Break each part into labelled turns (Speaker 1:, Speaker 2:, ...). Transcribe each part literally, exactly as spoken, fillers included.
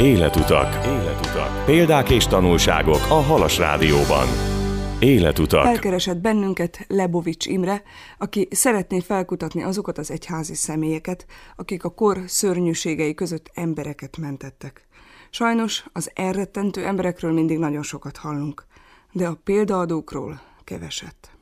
Speaker 1: Életutak. Életutak. Példák és tanulságok a Halas Rádióban. Életutak.
Speaker 2: Felkeresett bennünket Lebovics Imre, aki szeretné felkutatni azokat az egyházi személyeket, akik a kor szörnyűségei között embereket mentettek. Sajnos az elrettentő emberekről mindig nagyon sokat hallunk, de a példaadókról keveset.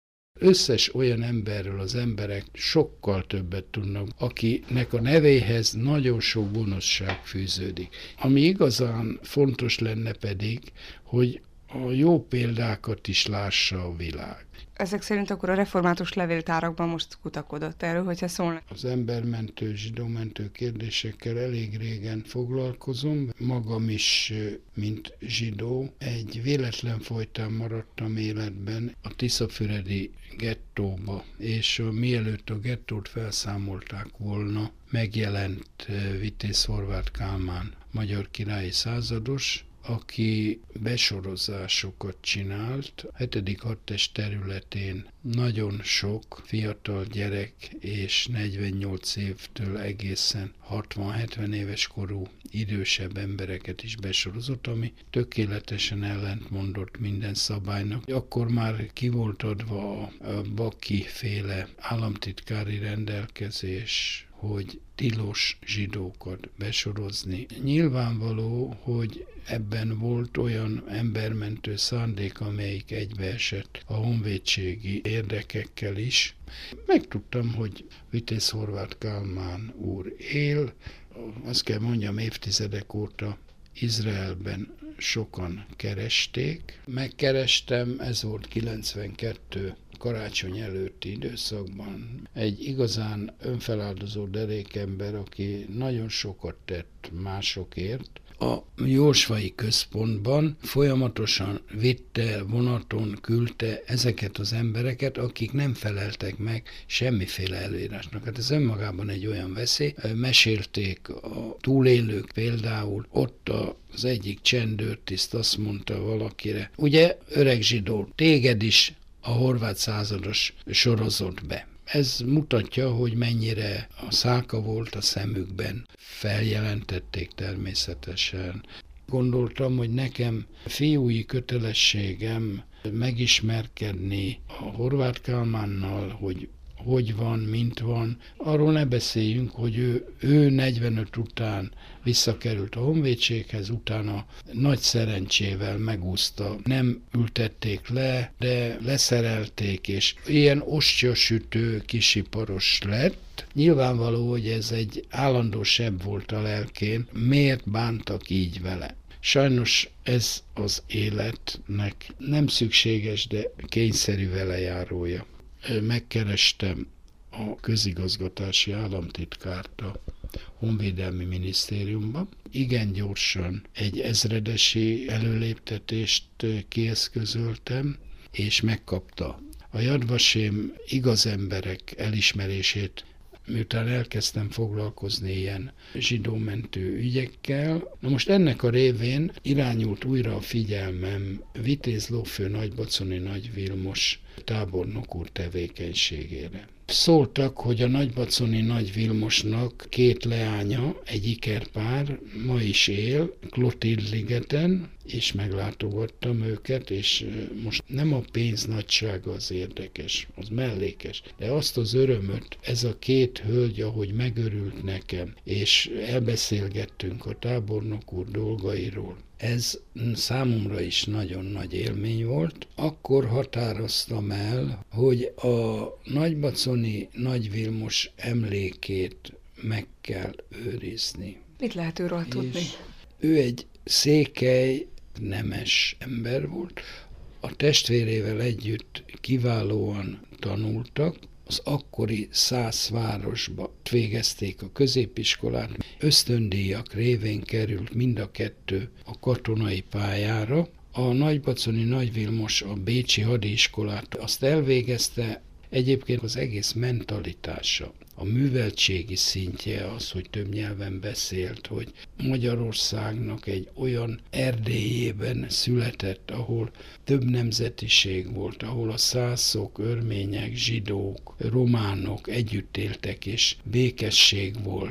Speaker 3: Összes olyan emberről az emberek sokkal többet tudnak, akinek a nevéhez nagyon sok gonoszság fűződik. Ami igazán fontos lenne pedig, hogy a jó példákat is lássa a világ.
Speaker 2: Ezek szerint akkor a református levéltárakban most kutakodott erről, hogyha szólnak.
Speaker 3: Az embermentő, zsidómentő kérdésekkel elég régen foglalkozom. Magam is, mint zsidó, egy véletlen folytán maradtam életben a tiszafüredi gettóba, és mielőtt a gettót felszámolták volna, megjelent Vitéz Horváth Kálmán, magyar királyi százados, aki besorozásokat csinált. hetedik hadtest területén nagyon sok fiatal gyerek és negyvennyolc évtől egészen hatvan-hetven éves korú idősebb embereket is besorozott, ami tökéletesen ellentmondott minden szabálynak. Akkor már ki volt adva a Baki féle államtitkári rendelkezés, hogy tilos zsidókat besorozni. Nyilvánvaló, hogy ebben volt olyan embermentő szándék, amelyik egybeesett a honvédségi érdekekkel is. Megtudtam, hogy Vitéz Horváth Kálmán úr él, azt kell mondjam, évtizedek óta Izraelben sokan keresték. Megkerestem, ez volt kilencvenkettő karácsony előtti időszakban. Egy igazán önfeláldozó derékember, aki nagyon sokat tett másokért. A Jósvai Központban folyamatosan vitte, vonaton küldte ezeket az embereket, akik nem feleltek meg semmiféle előírásnak. Hát ez önmagában egy olyan veszély. Mesélték a túlélők például, ott az egyik csendőrtiszt azt mondta valakire, ugye öreg zsidó, téged is a horvát százados sorozott be. Ez mutatja, hogy mennyire a szálka volt a szemükben. Feljelentették természetesen. Gondoltam, hogy nekem fiúi kötelességem megismerkedni a Horváth Kálmánnal, hogy hogy van, mint van. Arról ne beszéljünk, hogy ő, ő negyvenöt után visszakerült a honvédséghez, utána nagy szerencsével megúszta. Nem ültették le, de leszerelték, és ilyen ostyassütő kisiparos lett. Nyilvánvaló, hogy ez egy állandó seb volt a lelkén. Miért bántak így vele? Sajnos ez az életnek nem szükséges, de kényszerű velejárója. Megkerestem a közigazgatási államtitkárt a Honvédelmi Minisztériumban. Igen gyorsan egy ezredesi előléptetést kieszközöltem, és megkapta. A Yad Vashem igaz emberek elismerését, miután elkezdtem foglalkozni ilyen zsidómentő ügyekkel. Na most ennek a révén irányult újra a figyelmem Vitéz lófő Nagybaconi Nagy Vilmos tábornok úr tevékenységére. Szóltak, hogy a Nagybaconi Nagy Vilmosnak két leánya, egy ikerpár ma is él Klotild-ligeten, és meglátogattam őket, és most nem a pénz nagysága az érdekes, az mellékes, de azt az örömöt ez a két hölgy, ahogy megörült nekem, és elbeszélgettünk a tábornok úr dolgairól. Ez számomra is nagyon nagy élmény volt. Akkor határoztam el, hogy a Nagybaconi Nagy Vilmos emlékét meg kell őrizni.
Speaker 2: Mit lehet őről tudni?
Speaker 3: Ő egy székely, nemes ember volt. A testvérével együtt kiválóan tanultak. Az akkori Szász városba végezték a középiskolát. Ösztöndíjak révén került mind a kettő a katonai pályára. A Nagybaconi Nagy Vilmos a bécsi hadiskolát azt elvégezte, egyébként az egész mentalitása, a műveltségi szintje az, hogy több nyelven beszélt, hogy Magyarországnak egy olyan Erdélyében született, ahol több nemzetiség volt, ahol a szászok, örmények, zsidók, románok együtt éltek, és békesség volt.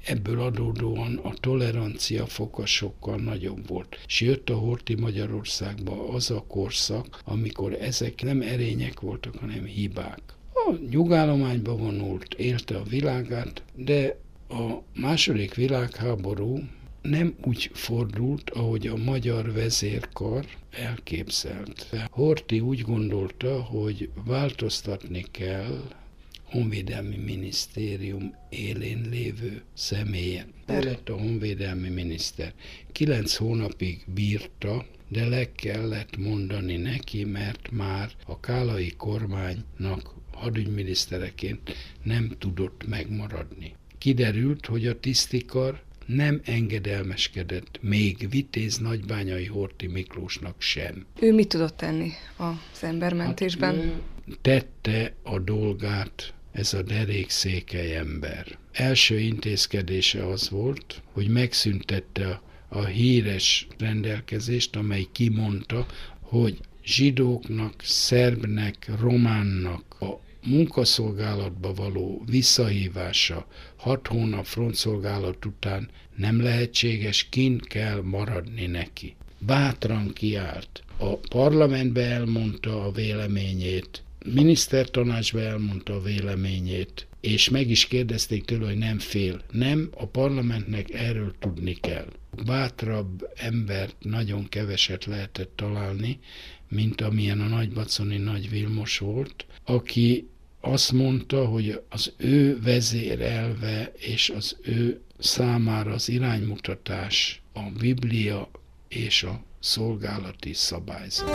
Speaker 3: ebből adódóan a tolerancia foka sokkal nagyobb volt. És jött a Horthy Magyarországba az a korszak, amikor ezek nem erények voltak, hanem hibák. A nyugállományba vonult, élte a világát, de a második világháború nem úgy fordult, ahogy a magyar vezérkar elképzelt. Horthy úgy gondolta, hogy változtatni kell honvédelmi minisztérium élén lévő személyen. Ő lett a honvédelmi miniszter. Kilenc hónapig bírta, de le kellett mondani neki, mert már a Kálai kormánynak hadügyminisztereként nem tudott megmaradni. Kiderült, hogy a tisztikar nem engedelmeskedett még Vitéz Nagybányai Horthy Miklósnak sem.
Speaker 2: Ő mit tudott tenni az embermentésben?
Speaker 3: Hát, tette a dolgát ez a derékszékely ember. Első intézkedése az volt, hogy megszüntette a híres rendelkezést, amely kimondta, hogy zsidóknak, szerbnek, románnak a munkaszolgálatba való visszahívása hat hónap frontszolgálat után nem lehetséges, kint kell maradni neki. Bátran kiállt. A parlamentbe elmondta a véleményét, minisztertanácsba elmondta a véleményét, és meg is kérdezték tőle, hogy nem fél. Nem, a parlamentnek erről tudni kell. Bátrabb embert nagyon keveset lehetett találni, mint amilyen a nagybaconi Nagy Vilmos volt, aki azt mondta, hogy az ő vezérelve és az ő számára az iránymutatás a Biblia és a szolgálati szabályzat.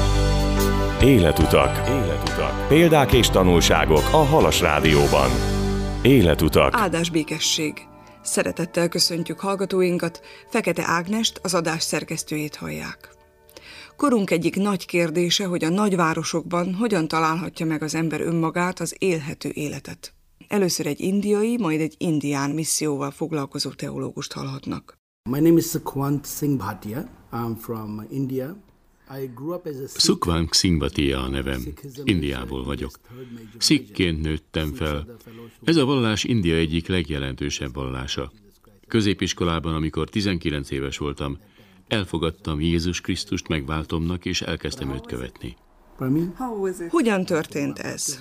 Speaker 1: Életutak. Életutak. Példák és tanulságok a Halas Rádióban. Életutak.
Speaker 2: Áldás békesség. Szeretettel köszöntjük hallgatóinkat, Fekete Ágnest, az adás szerkesztőjét hallják. Korunk egyik nagy kérdése, hogy a nagyvárosokban hogyan találhatja meg az ember önmagát, az élhető életet. Először egy indiai, majd egy indián misszióval foglalkozó teológust hallhatnak.
Speaker 4: My name is Sukhwant Singh Bhatia. I'm from India.
Speaker 5: Sukhwant Singh Bhatia a nevem. Indiából vagyok. Szikként nőttem fel. Ez a vallás India egyik legjelentősebb vallása. Középiskolában, amikor tizenkilenc éves voltam, elfogadtam Jézus Krisztust megváltomnak, és elkezdtem őt követni.
Speaker 2: Hogyan történt ez?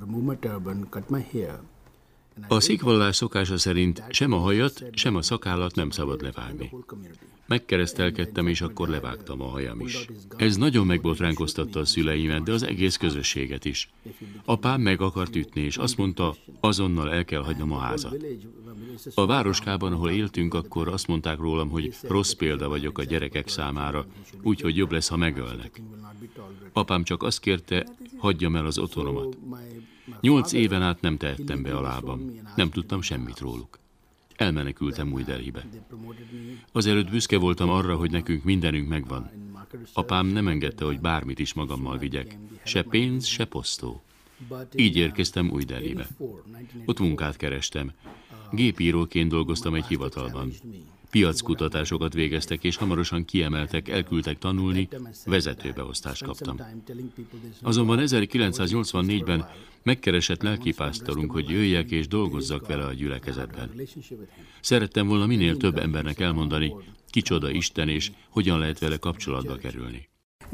Speaker 5: A szikh vallás szokása szerint sem a hajat, sem a szakállat nem szabad levágni. Megkeresztelkedtem, és akkor levágtam a hajam is. Ez nagyon megbotránkoztatta a szüleimet, de az egész közösséget is. Apám meg akart ütni, és azt mondta, azonnal el kell hagynom a házat. A városkában, ahol éltünk, akkor azt mondták rólam, hogy rossz példa vagyok a gyerekek számára, úgyhogy jobb lesz, ha megölnek. Apám csak azt kérte, hagyjam el az otthonomat. Nyolc éven át nem tehettem be a lábam, nem tudtam semmit róluk. Elmenekültem Új Delhibe. Azelőtt büszke voltam arra, hogy nekünk mindenünk megvan. Apám nem engedte, hogy bármit is magammal vigyek, se pénz, se posztó. Így érkeztem Új Delhibe. Ott munkát kerestem. Gépíróként dolgoztam egy hivatalban. Piackutatásokat végeztek, és hamarosan kiemeltek, elküldtek tanulni, vezetőbeosztást kaptam. Azonban ezerkilencszáznyolcvannégyben megkeresett lelkipásztorunk, hogy jöjjek és dolgozzak vele a gyülekezetben. Szerettem volna minél több embernek elmondani, kicsoda Isten, és hogyan lehet vele kapcsolatba kerülni.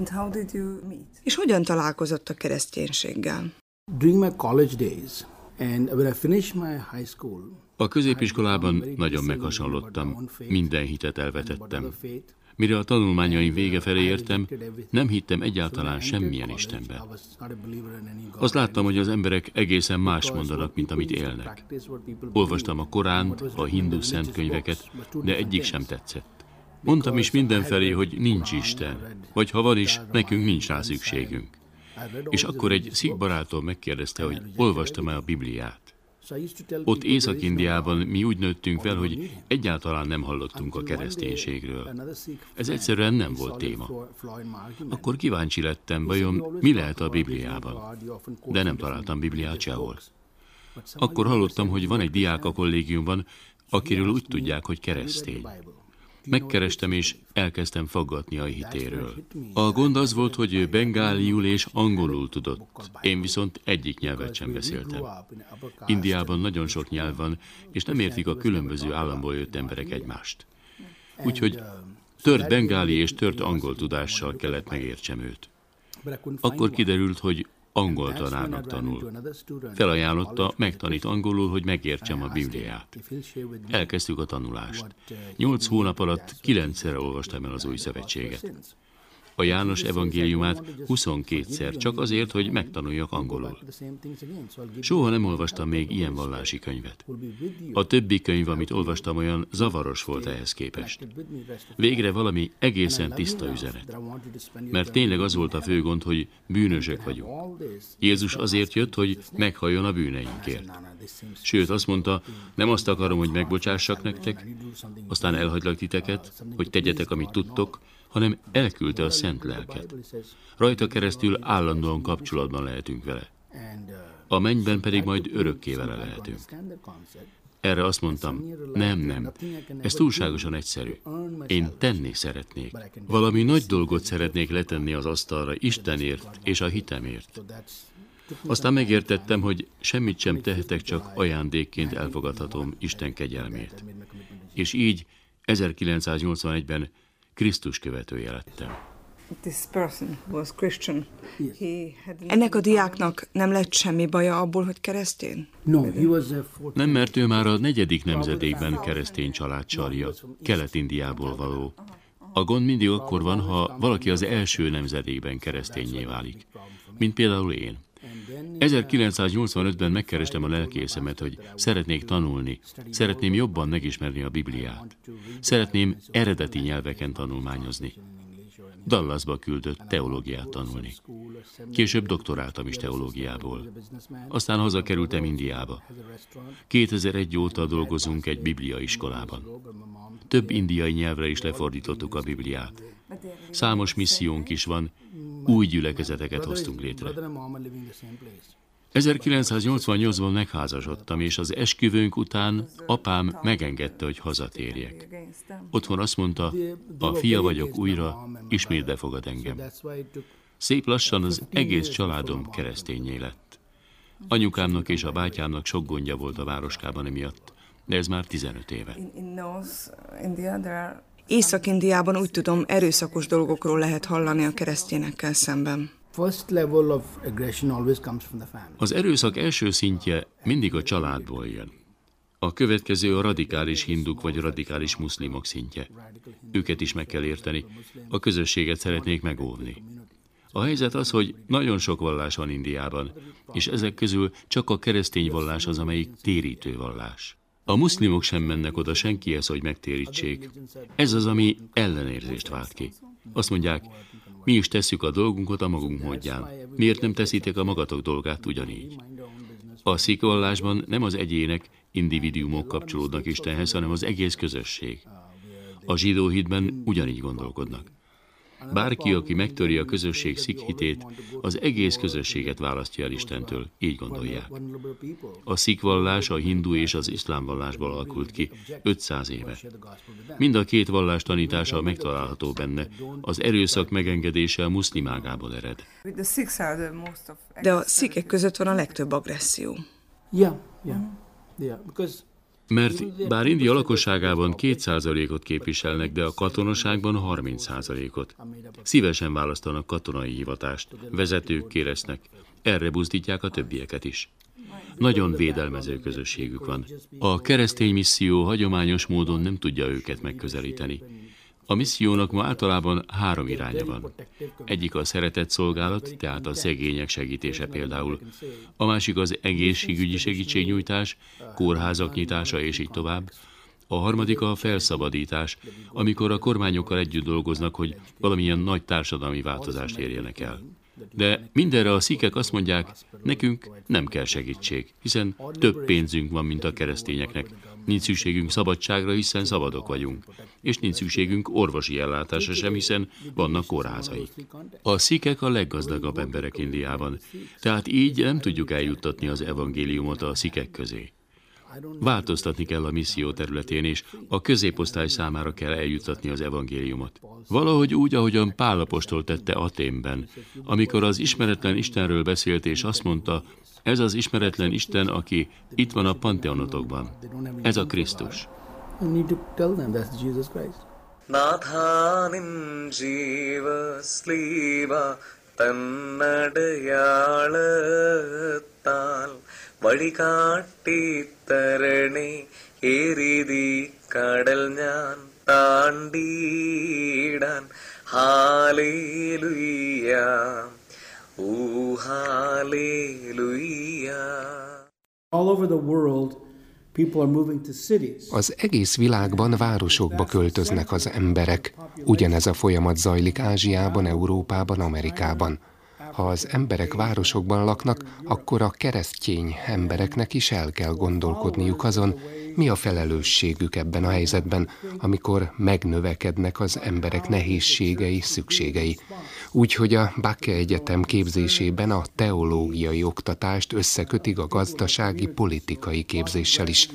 Speaker 2: És hogyan találkozott a kereszténységgel?
Speaker 4: During my college days, and when I finished my high school,
Speaker 5: a középiskolában nagyon meghasonlottam, minden hitet elvetettem. Mire a tanulmányaim vége felé értem, nem hittem egyáltalán semmilyen Istenben. Azt láttam, hogy az emberek egészen más mondanak, mint amit élnek. Olvastam a Koránt, a hindu szentkönyveket, de egyik sem tetszett. Mondtam is mindenfelé, hogy nincs Isten, vagy ha van is, nekünk nincs rá szükségünk. És akkor egy szikh barátom megkérdezte, hogy olvastam-e a Bibliát. Ott Észak-Indiában mi úgy nőttünk fel, hogy egyáltalán nem hallottunk a kereszténységről. Ez egyszerűen nem volt téma. Akkor kíváncsi lettem, vajon mi lehet a Bibliában? De nem találtam Bibliát sehol. Akkor hallottam, hogy van egy diák a kollégiumban, akiről úgy tudják, hogy keresztény. Megkerestem és elkezdtem faggatni a hitéről. A gond az volt, hogy ő bengáliul és angolul tudott, én viszont egyik nyelvet sem beszéltem. Indiában nagyon sok nyelv van, és nem értik a különböző államból jött emberek egymást. Úgyhogy tört bengáli és tört angol tudással kellett megértsem őt. Akkor kiderült, hogy angol tanárnak tanul. Felajánlotta, megtanít angolul, hogy megértsem a Bibliát. Elkezdtük a tanulást. Nyolc hónap alatt kilencszer olvastam el az Új Szövetséget. A János evangéliumát huszonkétszer, csak azért, hogy megtanuljak angolul. Soha nem olvastam még ilyen vallási könyvet. A többi könyv, amit olvastam, olyan zavaros volt ehhez képest. Végre valami egészen tiszta üzenet. Mert tényleg az volt a fő gond, hogy bűnösök vagyunk. Jézus azért jött, hogy meghalljon a bűneinkért. Sőt, azt mondta, nem azt akarom, hogy megbocsássak nektek, aztán elhagylak titeket, hogy tegyetek, amit tudtok, hanem elküldte a szent lelket. Rajta keresztül állandóan kapcsolatban lehetünk vele. A mennyben pedig majd örökké vele lehetünk. Erre azt mondtam, nem, nem, ez túlságosan egyszerű. Én tenni szeretnék. Valami nagy dolgot szeretnék letenni az asztalra Istenért és a hitemért. Aztán megértettem, hogy semmit sem tehetek, csak ajándékként elfogadhatom Isten kegyelmét. És így ezerkilencszáznyolcvanegyben Krisztus követője lettem.
Speaker 2: Ennek a diáknak nem lett semmi baja abból, hogy keresztény?
Speaker 5: Nem, mert ő már a negyedik nemzedékben keresztény család sarja, Kelet-Indiából való. A gond mindig akkor van, ha valaki az első nemzedékben kereszténnyé válik, mint például én. ezerkilencszáznyolcvanötben megkerestem a lelkészemet, hogy szeretnék tanulni, szeretném jobban megismerni a Bibliát. Szeretném eredeti nyelveken tanulmányozni. Dallasba küldött teológiát tanulni. Később doktoráltam is teológiából. Aztán hazakerültem Indiába. kétezer-egy óta dolgozunk egy bibliaiskolában. Több indiai nyelvre is lefordítottuk a Bibliát. Számos missziónk is van, új gyülekezeteket hoztunk létre. ezerkilencszáznyolcvannyolcban megházasodtam, és az esküvőnk után apám megengedte, hogy hazatérjek. Otthon azt mondta, a fia vagyok újra, ismét befogad engem. Szép lassan az egész családom kereszténnyé lett. Anyukámnak és a bátyámnak sok gondja volt a városkában emiatt, de ez már tizenöt éve.
Speaker 2: Észak-Indiában úgy tudom, erőszakos dolgokról lehet hallani a keresztényekkel szemben.
Speaker 5: Az erőszak első szintje mindig a családból jön. A következő a radikális hinduk vagy radikális muszlimok szintje. Őket is meg kell érteni, a közösséget szeretnék megóvni. A helyzet az, hogy nagyon sok vallás van Indiában, és ezek közül csak a keresztény vallás az, amelyik térítő vallás. A muszlimok sem mennek oda senkihez, hogy megtérítsék. Ez az, ami ellenérzést vált ki. Azt mondják, mi is tesszük a dolgunkat a magunk módján. Miért nem teszitek a magatok dolgát ugyanígy? A szikh vallásban nem az egyének, individuumok kapcsolódnak Istenhez, hanem az egész közösség. A zsidó hitben ugyanígy gondolkodnak. Bárki, aki megtöri a közösség szikh hitét, az egész közösséget választja el Istentől, így gondolják. A szikh vallás a hindu és az iszlám vallásból alakult ki, ötszáz éve. Mind a két vallás tanítása megtalálható benne, az erőszak megengedése a muszlim ágából ered.
Speaker 2: De a szikhek között van a legtöbb agresszió.
Speaker 5: Mert bár India lakosságában két százalékot képviselnek, de a katonaságban harminc százalékot. Szívesen választanak katonai hivatást, vezetőkké lesznek, erre buzdítják a többieket is. Nagyon védelmező közösségük van. A keresztény misszió hagyományos módon nem tudja őket megközelíteni. A missziónak ma általában három iránya van. Egyik a szeretett szolgálat, tehát a szegények segítése például. A másik az egészségügyi segítségnyújtás, kórházak nyitása és így tovább. A harmadik a felszabadítás, amikor a kormányokkal együtt dolgoznak, hogy valamilyen nagy társadalmi változást érjenek el. De mindenre a szikhek azt mondják, nekünk nem kell segítség, hiszen több pénzünk van, mint a keresztényeknek. Nincs szükségünk szabadságra, hiszen szabadok vagyunk. És nincs szükségünk orvosi ellátásra sem, hiszen vannak kórházaik. A szikhek a leggazdagabb emberek Indiában, tehát így nem tudjuk eljuttatni az evangéliumot a szikhek közé. Változtatni kell a misszió területén, és a középosztály számára kell eljuttatni az evangéliumot. Valahogy úgy, ahogyan Pál apostol tette Athénben, amikor az ismeretlen Istenről beszélt, és azt mondta, ez az ismeretlen Isten, aki itt van a panteonotokban. Ez a Krisztus.
Speaker 6: நாதானின் ஜீவ ஸ்லீவா தன்னடையாளத்தால் வழிகாட்டி தரணி எரிதி கடல் ஞான் தாண்டீடான் ஹalleluya ஓ ஹalleluya.
Speaker 4: All over the world, people are moving to cities.
Speaker 7: Az egész világban városokba költöznek az emberek. Ugyanez a folyamat zajlik Ázsiában, Európában, Amerikában. Ha az emberek városokban laknak, akkor a keresztény embereknek is el kell gondolkodniuk azon, mi a felelősségük ebben a helyzetben, amikor megnövekednek az emberek nehézségei, szükségei. Úgyhogy a Bakke Egyetem képzésében a teológiai oktatást összekötik a gazdasági, politikai képzéssel is.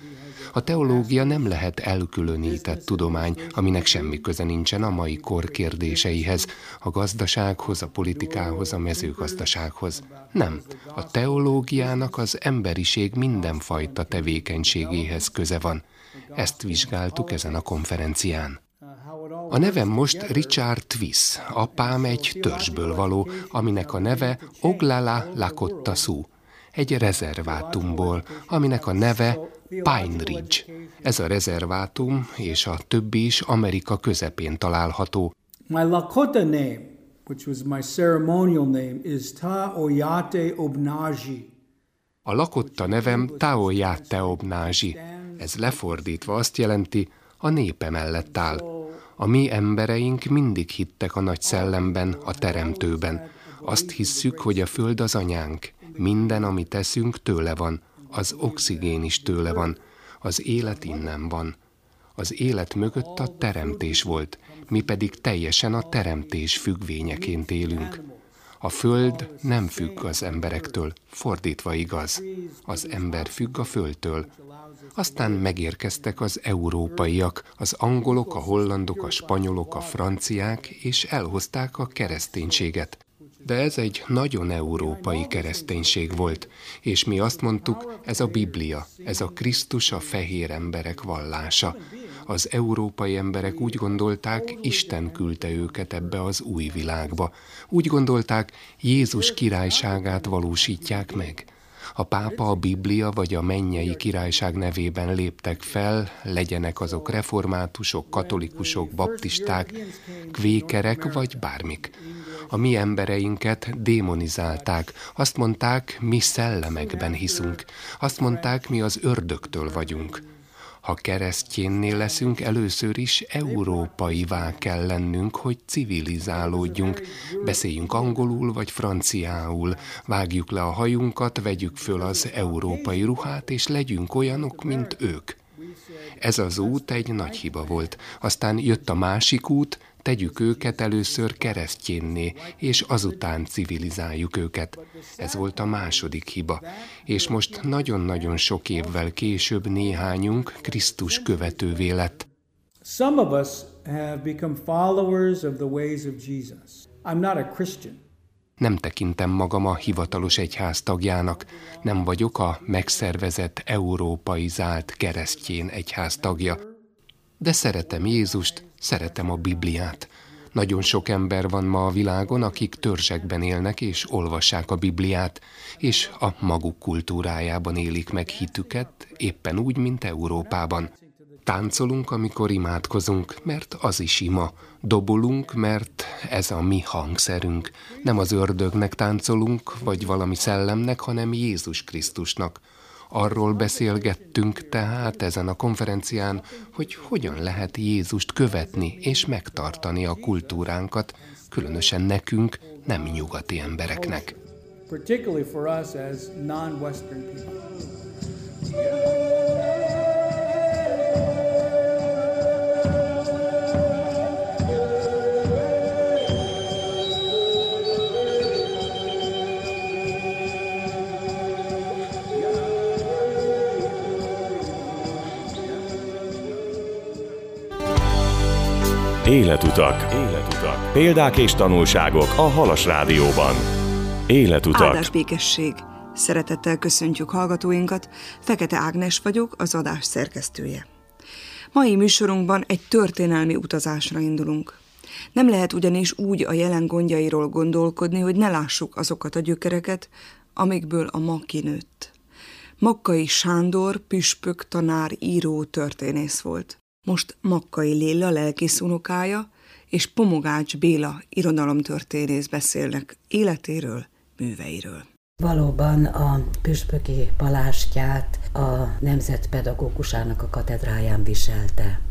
Speaker 7: A teológia nem lehet elkülönített tudomány, aminek semmi köze nincsen a mai kor kérdéseihez, a gazdasághoz, a politikához, a mezőgazdasághoz. Nem, a teológiának az emberiség mindenfajta tevékenységéhez köze van. Ezt vizsgáltuk ezen a konferencián. A nevem most Richard Twiss, apám egy törzsből való, aminek a neve Oglala Lakota Sioux, egy rezervátumból, aminek a neve Pine Ridge. Ez a rezervátum és a többi is Amerika közepén található.
Speaker 4: My Lakota name, which was my ceremonial name, is Taoyate Obnaji.
Speaker 7: A Lakota nevem Taoyate Obnaji. Ez lefordítva azt jelenti, a népe mellett áll. A mi embereink mindig hittek a nagy szellemben, a teremtőben. Azt hisszük, hogy a föld az anyánk. Minden, amit teszünk, tőle van. Az oxigén is tőle van. Az élet innen van. Az élet mögött a teremtés volt, mi pedig teljesen a teremtés függvényeként élünk. A föld nem függ az emberektől, fordítva igaz. Az ember függ a földtől. Aztán megérkeztek az európaiak, az angolok, a hollandok, a spanyolok, a franciák, és elhozták a kereszténységet. De ez egy nagyon európai kereszténység volt, és mi azt mondtuk, ez a Biblia, ez a Krisztus a fehér emberek vallása. Az európai emberek úgy gondolták, Isten küldte őket ebbe az új világba. Úgy gondolták, Jézus királyságát valósítják meg. A pápa, a Biblia vagy a mennyei királyság nevében léptek fel, legyenek azok reformátusok, katolikusok, baptisták, kvékerek vagy bármik. A mi embereinket démonizálták. Azt mondták, mi szellemekben hiszünk. Azt mondták, mi az ördögtől vagyunk. Ha keresztjénnél leszünk, először is európaivá kell lennünk, hogy civilizálódjunk. Beszéljünk angolul vagy franciául, vágjuk le a hajunkat, vegyük föl az európai ruhát, és legyünk olyanok, mint ők. Ez az út egy nagy hiba volt. Aztán jött a másik út, tegyük őket először keresztjénné, és azután civilizáljuk őket. Ez volt a második hiba. És most nagyon-nagyon sok évvel később néhányunk Krisztus követővé lett.
Speaker 4: Some of us have become followers of the ways of Jesus. I'm not a Christian.
Speaker 7: Nem tekintem magam a hivatalos egyház tagjának, nem vagyok a megszervezett, európaizált keresztjén egyház tagja. De szeretem Jézust, szeretem a Bibliát. Nagyon sok ember van ma a világon, akik törzsekben élnek és olvassák a Bibliát, és a maguk kultúrájában élik meg hitüket, éppen úgy, mint Európában. Táncolunk, amikor imádkozunk, mert az is ima. Dobolunk, mert ez a mi hangszerünk. Nem az ördögnek táncolunk, vagy valami szellemnek, hanem Jézus Krisztusnak. Arról beszélgettünk tehát ezen a konferencián, hogy hogyan lehet Jézust követni és megtartani a kultúránkat, különösen nekünk, nem nyugati embereknek.
Speaker 4: Particularly for us as non-Western people.
Speaker 1: Életutak. Életutak. Példák és tanulságok a Halas Rádióban. Életutak.
Speaker 2: Áldás békesség. Szeretettel köszöntjük hallgatóinkat. Fekete Ágnes vagyok, az adás szerkesztője. Mai műsorunkban egy történelmi utazásra indulunk. Nem lehet ugyanis úgy a jelen gondjairól gondolkodni, hogy ne lássuk azokat a gyökereket, amikből a ma kinőtt. Makkai Sándor püspök, tanár, író, történész volt. Most Makkai Léla lelkész unokája és Pomogács Béla irodalomtörténész beszélnek életéről, műveiről.
Speaker 8: Valóban a püspöki palástját a Nemzet Pedagógusának a katedráján viselte.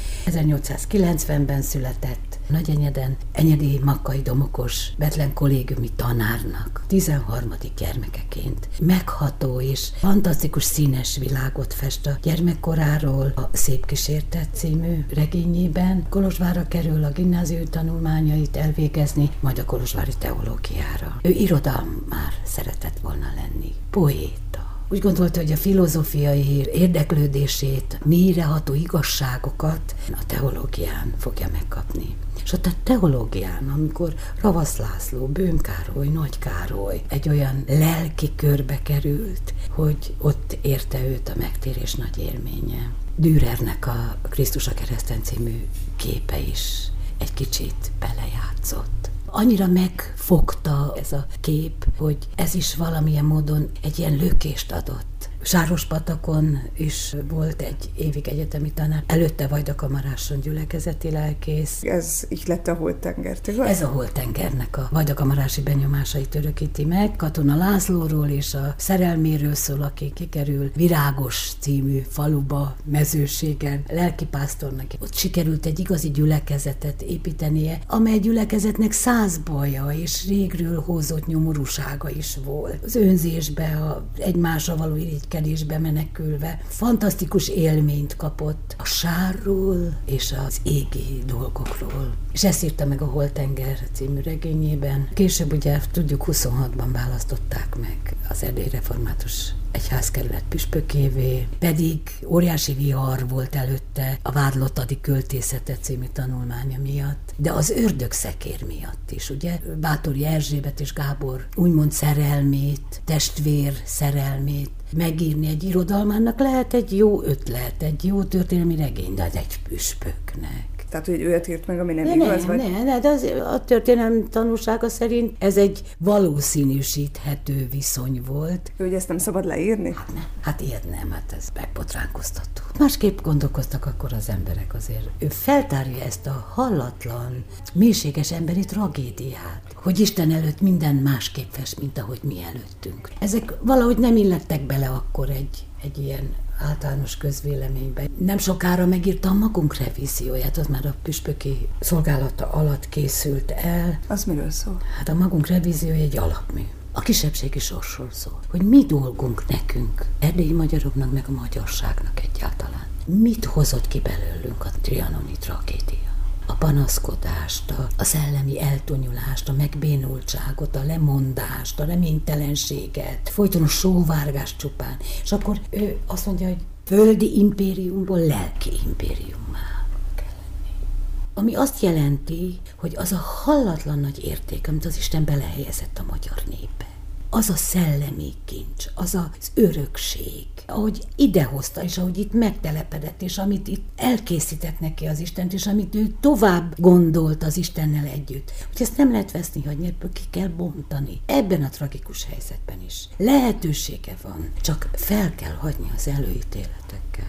Speaker 8: ezernyolcszázkilencvenben született Nagyenyeden Enyedi Makkai Domokos Bethlen kollégiumi tanárnak tizenharmadik gyermekeként megható és fantasztikus színes világot fest a gyermekkoráról a Szép kísértet című regényében. Kolozsvárra kerül a gimnáziumi tanulmányait elvégezni, majd a kolozsvári teológiára. Ő irodalmár szeretett volna lenni, poéta. Úgy gondolta, hogy a filozófiai érdeklődését, mélyreható igazságokat a teológián fogja megkapni. És ott a teológián, amikor Ravasz László, Böhm Károly, Nagy Károly egy olyan lelki körbe került, hogy ott érte őt a megtérés nagy élménye. Dürernek a Krisztus a kereszten című képe is egy kicsit belejátszott. Annyira megfogta ez a kép, hogy ez is valamilyen módon egy ilyen lökést adott. Sárospatakon is volt egy évig egyetemi tanár, előtte Vajdakamaráson gyülekezeti lelkész.
Speaker 2: Ez így lett a Holtenger, tényleg?
Speaker 8: Ez a Holtengernek a vajdakamarási benyomásait örökíti meg. Katona Lászlóról és a szerelméről szól, aki kikerül Virágos című faluba, mezőségen, lelkipásztornak. Ott sikerült egy igazi gyülekezetet építenie, amely gyülekezetnek száz baja és régről hozott nyomorúsága is volt. Az önzésbe, a egymásra való irigykedésbe menekülve fantasztikus élményt kapott a sárról és az égi dolgokról. És ezt írta meg a Holtenger című regényében. Később ugye tudjuk huszonhatban választották meg az Erdélyi Református Egyházkerület püspökévé, pedig óriási vihar volt előtte a Vádlottadi költészete című tanulmánya miatt, de az ördögszekér miatt is, ugye? Báthori Erzsébet és Gábor úgymond szerelmét, testvér szerelmét megírni egy irodalmának lehet egy jó ötlet, egy jó történelmi regény, de egy püspöknek.
Speaker 2: Tehát, hogy olyat írt meg, ami nem
Speaker 8: ne,
Speaker 2: igaz?
Speaker 8: Ne,
Speaker 2: vagy?
Speaker 8: ne, ne, de az, a történelem tanúsága szerint ez egy valószínűsíthető viszony volt.
Speaker 2: Hogy ezt nem szabad leírni?
Speaker 8: Hát nem, hát ilyet nem, hát ez megbotránkoztató. Másképp gondolkoztak akkor az emberek azért. Ő feltárja ezt a hallatlan, mélységes emberi tragédiát, hogy Isten előtt minden másképp fest, mint ahogy mi előttünk. Ezek valahogy nem illettek bele akkor egy, egy ilyen általános közvéleményben. Nem sokára megírta a magunk revízióját, az már a püspöki szolgálata alatt készült el.
Speaker 2: Az miről szól?
Speaker 8: Hát a magunk revíziója egy alapmű. A kisebbségi sorsról szól, hogy mi dolgunk nekünk, erdélyi magyaroknak, meg a magyarságnak egyáltalán. Mit hozott ki belőlünk a trianoni tragédia? A panaszkodást, a, a szellemi eltonyulást, a megbénultságot, a lemondást, a reménytelenséget, folytonos sóvárgást csupán. És akkor ő azt mondja, hogy földi impériumból lelki impériummá kell lenni. Ami azt jelenti, hogy az a hallatlan nagy érték, amit az Isten belehelyezett a magyar népbe, az a szellemi kincs, az az örökség, ahogy idehozta, és ahogy itt megtelepedett, és amit itt elkészített neki az Istent, és amit ő tovább gondolt az Istennel együtt. Hogy ezt nem lehet veszni, hogy ebből ki kell bontani. Ebben a tragikus helyzetben is lehetősége van, csak fel kell hagyni az előítéletekkel.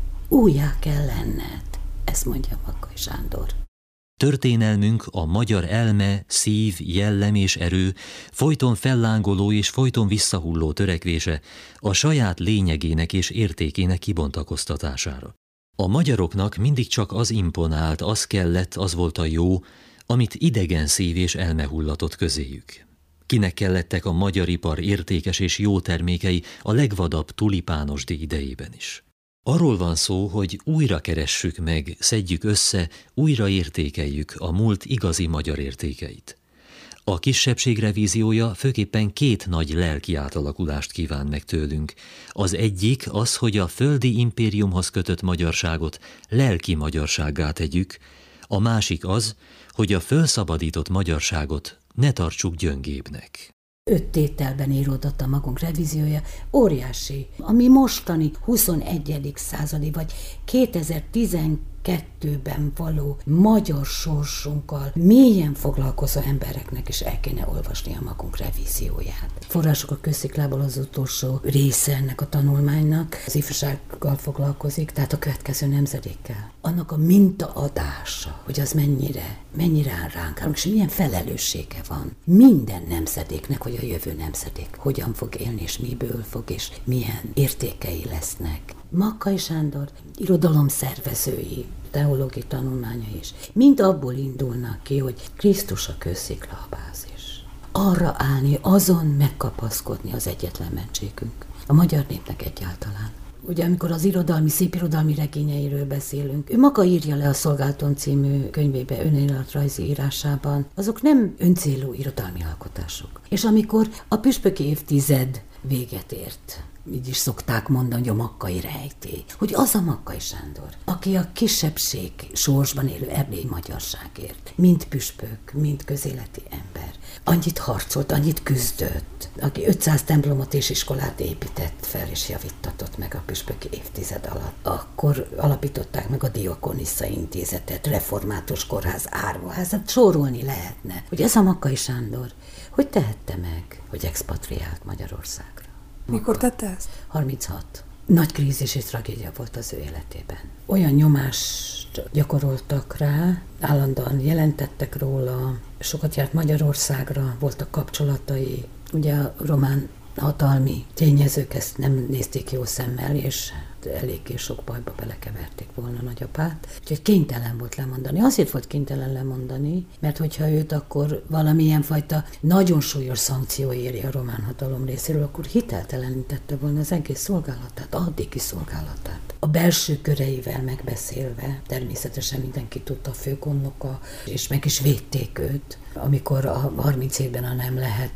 Speaker 8: Újjá kell lenned, ezt mondja Makkai Sándor.
Speaker 9: Történelmünk a magyar elme, szív, jellem és erő folyton fellángoló és folyton visszahulló törekvése a saját lényegének és értékének kibontakoztatására. A magyaroknak mindig csak az imponált, az kellett, az volt a jó, amit idegen szív és elme hullatott közéjük. Kinek kellettek a magyar ipar értékes és jó termékei a legvadabb tulipánosdi idejében is. Arról van szó, hogy újra keressük meg, szedjük össze, újra értékeljük a múlt igazi magyar értékeit. A kisebbség revíziója főképpen két nagy lelki átalakulást kíván meg tőlünk. Az egyik az, hogy a földi impériumhoz kötött magyarságot lelki magyarsággá tegyük, A másik az, hogy a fölszabadított magyarságot ne tartsuk gyöngébbnek.
Speaker 8: Öt tételben íródott a magunk revíziója, óriási. Ami mostani huszonegyedik századi vagy kétezer-tizenkettőben való magyar sorsunkkal mélyen foglalkozó embereknek is el kéne olvasni a magunk revízióját. Források a Kősziklából az utolsó része ennek a tanulmánynak, az ifjúsággal foglalkozik, tehát a következő nemzedékkel. Annak a mintaadása, hogy az mennyire, mennyire áll ránk, és milyen felelőssége van minden nemzedéknek, hogy a jövő nemzedék hogyan fog élni, és miből fog, és milyen értékei lesznek. Makkai Sándor irodalomszervezői, teológiai tanulmánya is mind abból indulnak ki, hogy Krisztus a kőszikla a bázis. Arra állni, azon megkapaszkodni az egyetlen mentségünk. A magyar népnek egyáltalán. Ugye amikor az irodalmi, szépirodalmi regényeiről beszélünk, ő maga írja le a Szolgálaton című könyvébe, önéletrajzi írásában, azok nem öncélú irodalmi alkotások. És amikor a püspöki évtized véget ért, így is szokták mondani, hogy a makkai rejtély, hogy az a Makkai Sándor, aki a kisebbség sorsban élő erdélyi magyarságért, mint püspök, mint közéleti ember, annyit harcolt, annyit küzdött, aki ötszáz templomot és iskolát épített fel és javítatott meg a püspöki évtized alatt. Akkor alapították meg a Diakonissza Intézetet, református kórház, árvaházat, sorolni lehetne, hogy ez a Makkai Sándor, hogy tehette meg, hogy expatriált Magyarországra.
Speaker 2: Mikor tette ezt?
Speaker 8: harminchat. Nagy krízis és tragédia volt az ő életében. Olyan nyomást gyakoroltak rá, állandóan jelentettek róla, sokat járt Magyarországra, voltak kapcsolatai, ugye a román hatalmi tényezők ezt nem nézték jó szemmel, és eléggé sok bajba belekeverték volna nagyapát. Úgyhogy kénytelen volt lemondani. Azért volt kénytelen lemondani, mert hogyha őt akkor valamilyen fajta nagyon súlyos szankció éri a román hatalom részéről, akkor hiteltelenítette volna az egész szolgálatát, addigi szolgálatát. A belső köreivel megbeszélve, természetesen mindenki tudta, a főgondnoka, és meg is védték őt, amikor a harminc évben a Nem lehet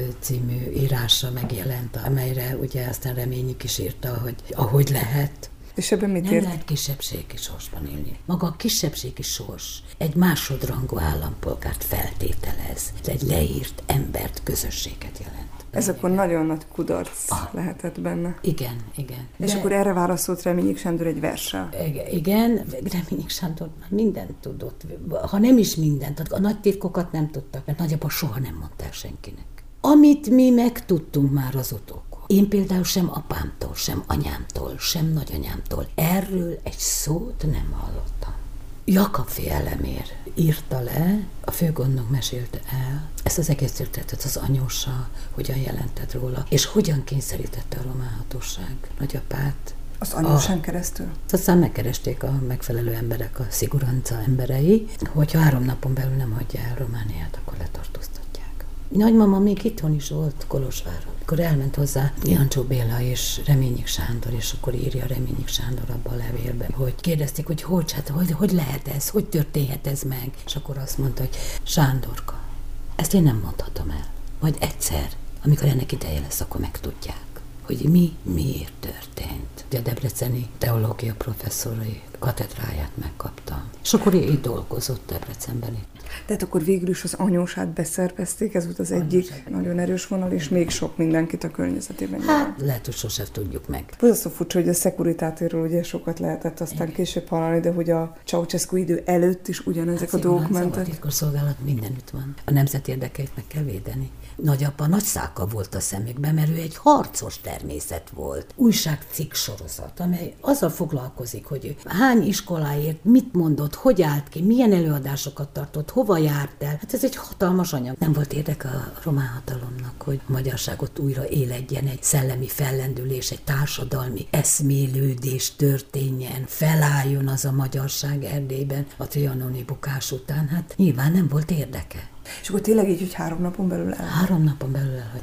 Speaker 8: című írása megjelent, amelyre ugye aztán Reményik is írta, hogy ahogy lehet.
Speaker 2: És ebben mit
Speaker 8: Nem
Speaker 2: ért?
Speaker 8: lehet kisebbségi sorsban élni. Maga a kisebbségi sors egy másodrangú állampolgárt feltételez, egy leírt embert, közösséget jelent.
Speaker 2: Ez akkor nagyon nagy kudarc
Speaker 8: ah,
Speaker 2: lehetett benne.
Speaker 8: Igen, igen.
Speaker 2: És
Speaker 8: De,
Speaker 2: akkor erre válaszolt Reményik Sándor egy verssel.
Speaker 8: Igen, Reményik Sándor mindent tudott. Ha nem is mindent, a nagy titkokat nem tudtak, mert nagyapá soha nem mondta el senkinek. Amit mi megtudtunk már az utókor. Én például sem apámtól, sem anyámtól, sem nagyanyámtól erről egy szót nem hallottam. Jakab Elemér írta le, a főgondnok mesélte el, ezt az egész történetet az anyósa hogyan jelentett róla, és hogyan kényszerítette a román hatóság nagyapát.
Speaker 2: Az anyósán keresztül?
Speaker 8: Aztán megkeresték a megfelelő emberek, a sziguranca emberei, hogyha három napon belül nem hagyja el Romániát, akkor letartóztatják. Nagymama még itthon is volt Kolozsváron. Akkor elment hozzá Jancsó Béla és Reményik Sándor, és akkor írja Reményik Sándor abba a levélben, hogy kérdezték, hogy hogy, hát, hogy, hogy lehet ez, hogy történhet ez meg, és akkor azt mondta, hogy Sándorka, ezt én nem mondhatom el. Majd egyszer, amikor ennek ideje lesz, akkor megtudják, hogy mi miért történt. A debreceni teológia professzori katedráját megkapta. És akkor így dolgozott Debrecenben itt.
Speaker 2: Tehát akkor végül is az anyósát beszervezték, ez volt az egyik anyósát. Nagyon erős vonal, és még sok mindenkit a környezetében.
Speaker 8: Hát, lehet, hogy sosem tudjuk meg.
Speaker 2: Borzasztó furcsa, hogy a Securitátéről ugye sokat lehetett aztán igen. Később hallani, de hogy a Ceausescu idő előtt is ugyanezek hát, a dolgok mentek.
Speaker 8: A titkosszolgálat mindenütt van. A nemzeti érdekeit meg kell védeni. Nagyapa nagy száka volt a szemükben, mert ő egy harcos természet volt. Újságcikk sorozat, amely azzal foglalkozik, hogy ő hány iskoláért, mit mondott, hogy állt ki, milyen előadásokat tartott, hova járt el. Hát ez egy hatalmas anyag. Nem volt érdeke a román hatalomnak, hogy a magyarságot újra éledjen, egy szellemi fellendülés, egy társadalmi eszmélődés történjen, felálljon az a magyarság Erdélyben a trianoni bukás után. Hát nyilván nem volt érdeke.
Speaker 2: És akkor tényleg így, hogy három napon belül el?
Speaker 8: Három napon belül elhagy.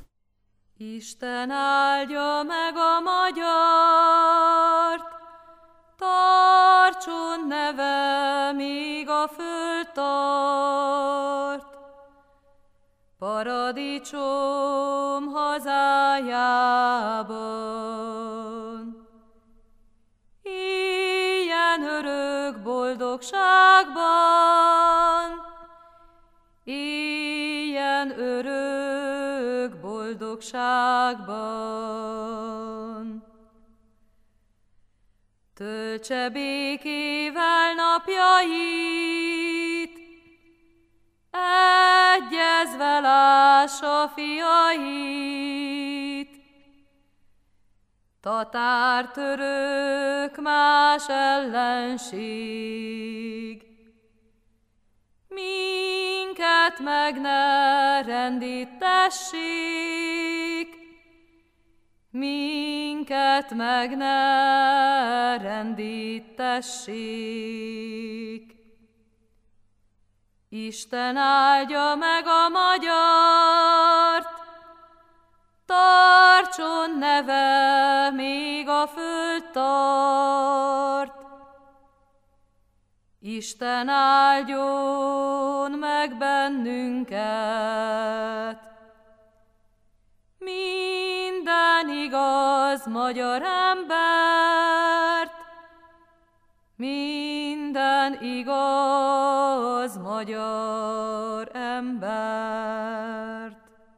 Speaker 10: Isten áldja meg a magyart, tartson neve, míg a föld tart. Paradicsom hazájában, ilyen örök boldog boldogságban, éljen örök boldogságban. Töltse békével napjait, egyezve lássa fiait. Tatártörök más ellenség, minket meg ne rendítessék, minket meg ne rendítessék. Isten áldja meg a magyart, tartson neve még a föld tart. Isten áldjon meg bennünket, minden igaz magyar embert, minden igaz magyar embert.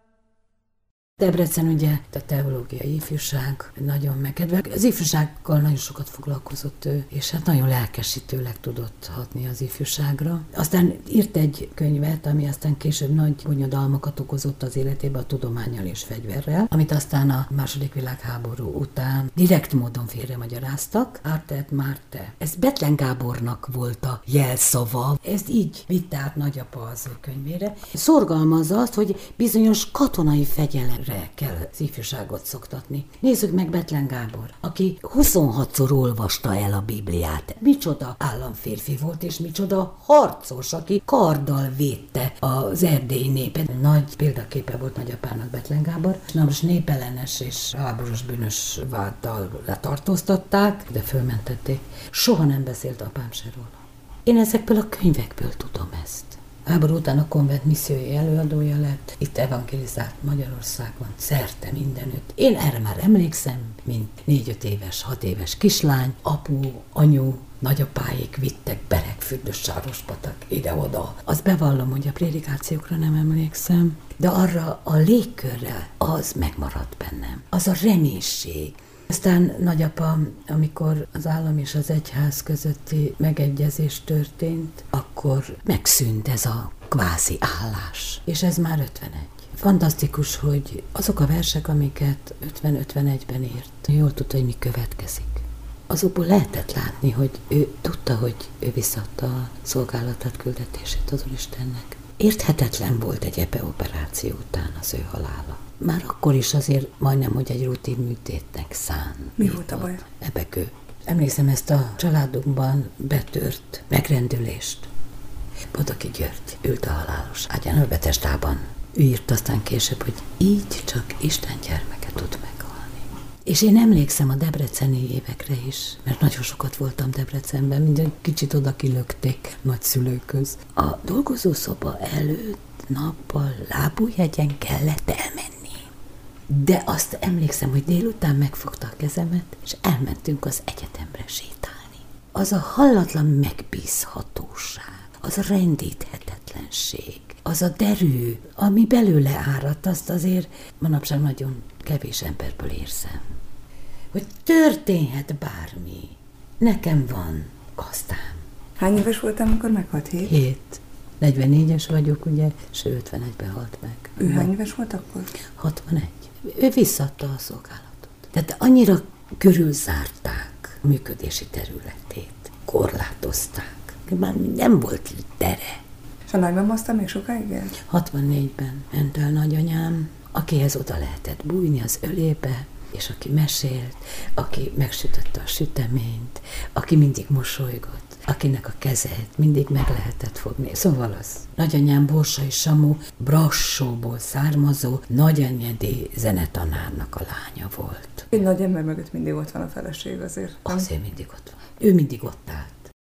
Speaker 8: Debrecen ugye a teológiai ifjúság nagyon megkedvel. Az ifjúsággal nagyon sokat foglalkozott ő, és hát nagyon lelkesítőleg tudott hatni az ifjúságra. Aztán írt egy könyvet, ami aztán később nagy bonyodalmakat okozott az életébe, a Tudománnyal és fegyverrel, amit aztán a második világháború után direkt módon félremagyaráztak. Arte et Marte. Ez Bethlen Gábornak volt a jelszava. Ezt így vitte át nagyapa az ő könyvére. Szorgalmazza azt, hogy bizonyos katonai fegyelemre kell az ifjúságot szoktatni. Nézzük meg Bethlen Gábor, aki huszonhatszor olvasta el a Bibliát. Micsoda államférfi volt, és micsoda harcos, aki karddal védte az erdélyi népet. Nagy példaképe volt nagyapának Bethlen Gábor. Na most népellenes és háborús bűnös váddal letartóztatták, de fölmentették. Soha nem beszélt apám se róla. Én ezekből a könyvekből tudom ezt. Háború után a konvent missziói előadója lett, itt evangelizált Magyarországon, szerte mindenütt. Én erre már emlékszem, mint négy-öt éves, hat éves kislány, apu, anyu, nagyapáik vittek Beregfürdös Sárospatak ide-oda. Azt bevallom, hogy a prédikációkra nem emlékszem, de arra a légkörre az megmaradt bennem. Az a reménység. Aztán nagyapa, amikor az állam és az egyház közötti megegyezés történt, akkor megszűnt ez a kvázi állás. És ez már ötvenegy. Fantasztikus, hogy azok a versek, amiket ötven-ötvenegyben írt, jól tudta, hogy mi következik. Azokból lehetett látni, hogy ő tudta, hogy ő visszadta a szolgálatát, küldetését az Úristennek. Érthetetlen volt egy epeoperáció után az ő halála. Már akkor is azért majdnem, hogy egy rutin műtétnek szán.
Speaker 2: Mi volt a baj?
Speaker 8: Ebekő. Emlékszem ezt a családunkban betört megrendülést. Bodaki György ült a halálos ágyán, a betestában. Ő írt aztán később, hogy így csak Isten gyermeke tud meghalni. És én emlékszem a debreceni évekre is, mert nagyon sokat voltam Debrecenben, minden kicsit oda kilökték nagyszülőköz. A dolgozószoba előtt nappal Lábújhegyen kellett elmenni. De azt emlékszem, hogy délután megfogta a kezemet, és elmentünk az egyetemre sétálni. Az a hallatlan megbízhatóság, az a rendíthetetlenség, az a derű, ami belőle áradt, azt azért manapság nagyon kevés emberből érzem. Hogy történhet bármi. Nekem van gazdám.
Speaker 2: Hány éves voltál, amikor meghalt? Hét?
Speaker 8: Hét. negyvennégyes vagyok, ugye, és ő ötvenegyben halt meg.
Speaker 2: Ő hány éves volt akkor?
Speaker 8: hatvanegy. Ő visszadta a szolgálatot. Tehát annyira körülzárták a működési területét, korlátozták. Már nem volt tere.
Speaker 2: És a nagymama aztán még sokáig élt?
Speaker 8: hatvannégyben ment el nagyanyám, akihez oda lehetett bújni az ölébe, és aki mesélt, aki megsütötte a süteményt, aki mindig mosolygott, akinek a kezét mindig meg lehetett fogni. Szóval az nagyanyám Borsai Samu Brassóból származó nagyanyedi zenetanárnak a lánya volt.
Speaker 2: Egy nagy ember mögött mindig ott van a feleség azért.
Speaker 8: Nem? Azért mindig ott van. Ő mindig ott állt.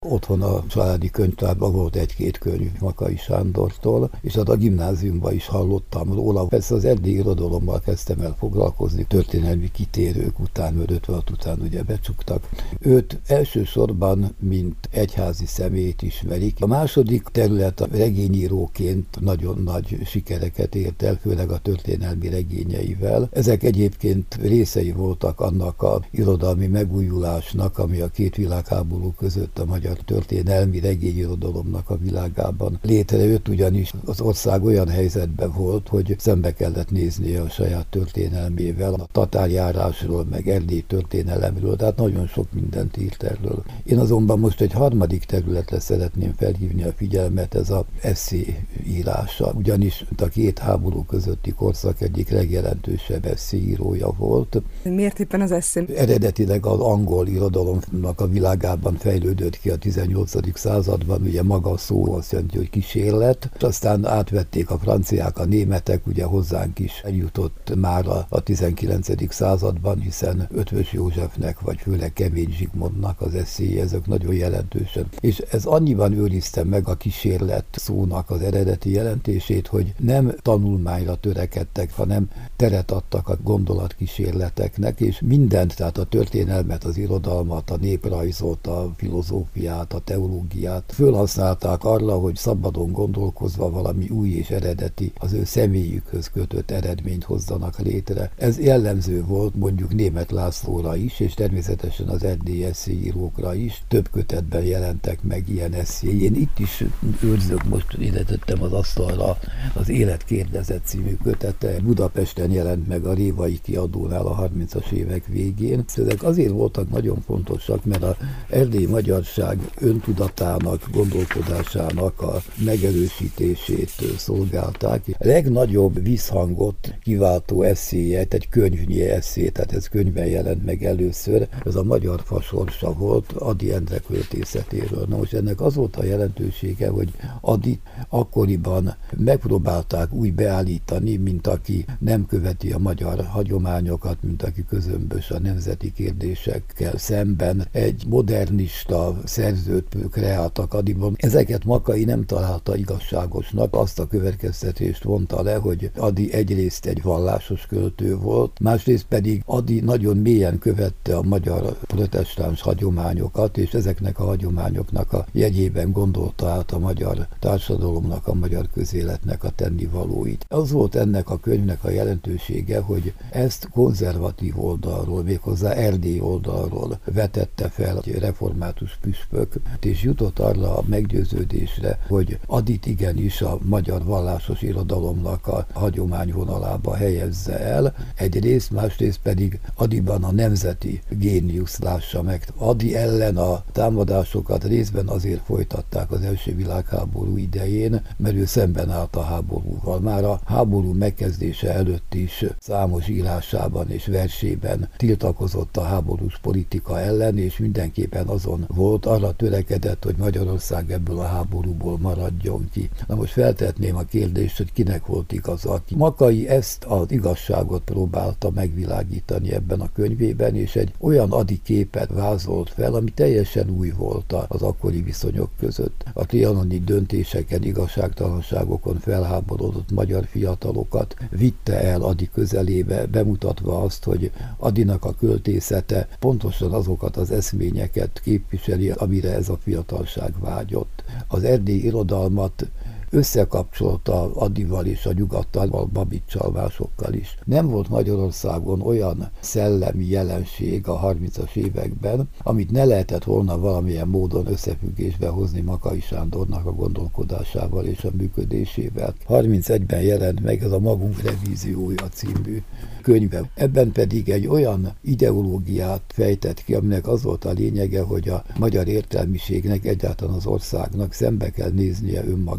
Speaker 11: Otthon a családi könyvtárban volt egy-két könyv Makay Sándortól, és hát a gimnáziumban is hallottam róla. Persze az erdélyi irodalommal kezdtem el foglalkozni, történelmi kitérők után, mert ötvenhat után ugye becsuktak. Őt elsősorban, mint egyházi személyt ismerik. A második terület a regényíróként nagyon nagy sikereket ért el, főleg a történelmi regényeivel. Ezek egyébként részei voltak annak a irodalmi megújulásnak, ami a két világháború között a magyar történelmi regényirodalomnak a világában létrejött, ugyanis az ország olyan helyzetben volt, hogy szembe kellett néznie a saját történelmével, a tatárjárásról, meg erdélyi történelemről, tehát nagyon sok mindent írt erről. Én azonban most egy harmadik területre szeretném felhívni a figyelmet, ez a esszé írása, ugyanis a két háború közötti korszak egyik legjelentősebb esszéírója volt.
Speaker 2: Miért éppen az esszé?
Speaker 11: Eredetileg az angol irodalomnak a világában fejlődött ki a tizennyolcadik században, ugye maga a szó azt jelenti, hogy kísérlet, és aztán átvették a franciák, a németek, ugye hozzánk is eljutott már a, a tizenkilencedik században, hiszen Ötvös Józsefnek, vagy főleg Kemény Zsigmondnak az esszéi, ezek nagyon jelentősen. És ez annyiban őrizte meg a kísérlet szónak az eredeti jelentését, hogy nem tanulmányra törekedtek, hanem teret adtak a gondolatkísérleteknek, és mindent, tehát a történelmet, az irodalmat, a néprajzot, a filozófiát, a teológiát fölhasználták arra, hogy szabadon gondolkozva valami új és eredeti, az ő személyükhöz kötött eredményt hozzanak létre. Ez jellemző volt mondjuk Németh Lászlóra is, és természetesen az erdélyi esszéírókra is. Több kötetben jelentek meg ilyen esszéi. Én itt is őrzök, most ide tettem az asztalra az Élet kérdezett című kötete. Budapesten jelent meg a Révai kiadónál a harmincas évek végén. Ezek azért voltak nagyon fontosak, mert az erdélyi magyarság öntudatának, gondolkodásának a megerősítését szolgálták. A legnagyobb visszhangot kiváltó esszéjét, egy könyvnyi esszé, tehát ez könyvben jelent meg először, ez a Magyar fa sorsa volt Ady Endre költészetéről. Na most ennek az volt a jelentősége, hogy Ady akkoriban megpróbálták úgy beállítani, mint aki nem követi a magyar hagyományokat, mint aki közömbös a nemzeti kérdésekkel szemben. Egy modernista szerzőt kreáltak Adyban. Ezeket Makay nem találta igazságosnak. Azt a következtetést vonta le, hogy Ady egyrészt egy vallásos költő volt, másrészt pedig Ady nagyon mélyen követte a magyar protestáns hagyományokat, és ezeknek a hagyományoknak a jegyében gondolta át a magyar társadalomnak, a magyar közéletnek a tennivalóit. Az volt ennek a könyvnek a jelentősége, hogy ezt konzervatív oldalról, méghozzá erdélyi oldalról vetette fel egy református püspök, és jutott arra a meggyőződésre, hogy Adyt igenis a magyar vallásos irodalomnak a hagyományvonalába helyezze el, egyrészt, másrészt pedig Adyban a nemzeti géniusz lássa meg. Ady ellen a támadásokat részben azért folytatták az első világháború idején, mert ő szemben állt a háborúval. Már a háború megkezdése előtt is számos írásában és versében tiltakozott a háborús politika ellen, és mindenképpen azon volt, arra törekedett, hogy Magyarország ebből a háborúból maradjon ki. Na most feltetném a kérdést, hogy kinek volt igaza. Makay ezt az igazságot próbálta megvilágítani ebben a könyvében, és egy olyan Ady képet vázolt fel, ami teljesen új volt az akkori viszonyok között. A trianoni döntéseken, igazságtalanságokon felháborodott magyar fiatalokat vitte el Ady közelébe, bemutatva azt, hogy Adynak a költészete pontosan azokat az eszményeket képviseli, amire ez a fiatalság vágyott. Az erdélyi irodalmat összekapcsolta Adyval és a nyugattal, a Babitssal, másokkal is. Nem volt Magyarországon olyan szellemi jelenség a harmincas években, amit ne lehetett volna valamilyen módon összefüggésbe hozni Makay Sándornak a gondolkodásával és a működésével. harmincegyben jelent meg ez a Magunk revíziója című könyve. Ebben pedig egy olyan ideológiát fejtett ki, aminek az volt a lényege, hogy a magyar értelmiségnek, egyáltalán az országnak szembe kell néznie önmagával,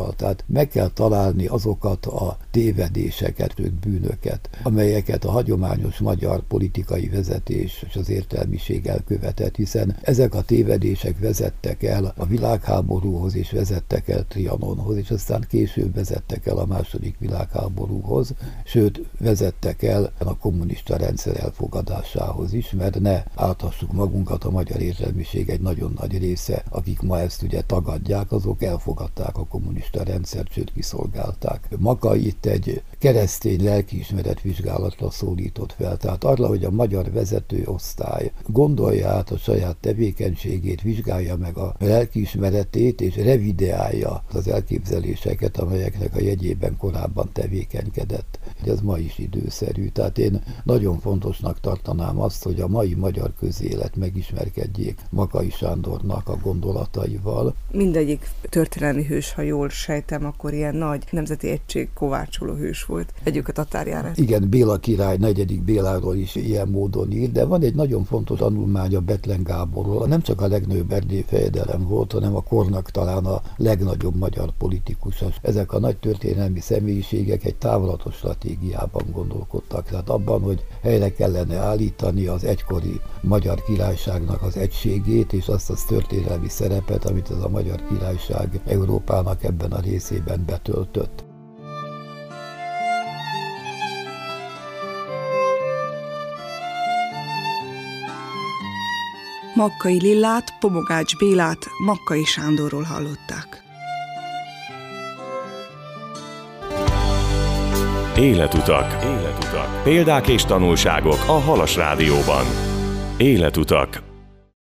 Speaker 11: Sándorral. Tehát meg kell találni azokat a tévedéseket, bűnöket, amelyeket a hagyományos magyar politikai vezetés és az értelmiség elkövetett, hiszen ezek a tévedések vezettek el a világháborúhoz, és vezettek el Trianonhoz, és aztán később vezettek el a második világháborúhoz, sőt, vezettek el a kommunista rendszer elfogadásához is, mert ne áltassuk magunkat, a magyar értelmiség egy nagyon nagy része, akik ma ezt ugye tagadják, azok elfogadták a kommunista rendszert, sőt kiszolgálták. Maka itt egy keresztény lelkiismeret vizsgálatra szólított fel, tehát arra, hogy a magyar vezető osztály gondolja át a saját tevékenységét, vizsgálja meg a lelkiismeretét, és revideálja az elképzeléseket, amelyeknek a jegyében korábban tevékenykedett. Ez ma is időszerű. Tehát én nagyon fontosnak tartanám azt, hogy a mai magyar közélet megismerkedjék Makay Sándornak a gondolataival.
Speaker 2: Mindegyik történelmi hős, ha jól sejtem, akkor ilyen nagy nemzeti egység kovácsoló hős volt. Vegyük a tatárjárát.
Speaker 11: Igen, Béla király negyedik Béláról is ilyen módon ír, de van egy nagyon fontos tanulmány a Bethlen Gáborról. Nem csak a legnagyobb erdélyi fejedelem volt, hanem a kornak talán a legnagyobb magyar politikus. Ezek a nagy történelmi személyiségek egy távlatos stratégiában gondolkodtak. Tehát abban, hogy helyre kellene állítani az egykori magyar királyságnak az egységét, és azt az történelmi szerepet, amit az a magyar királyság Európának ebben a részében betöltött.
Speaker 2: Makkai Lillát, Pomogács Bélát Makay Sándorról hallották.
Speaker 1: Életutak. Életutak. Példák és tanulságok a Halas Rádióban. Életutak.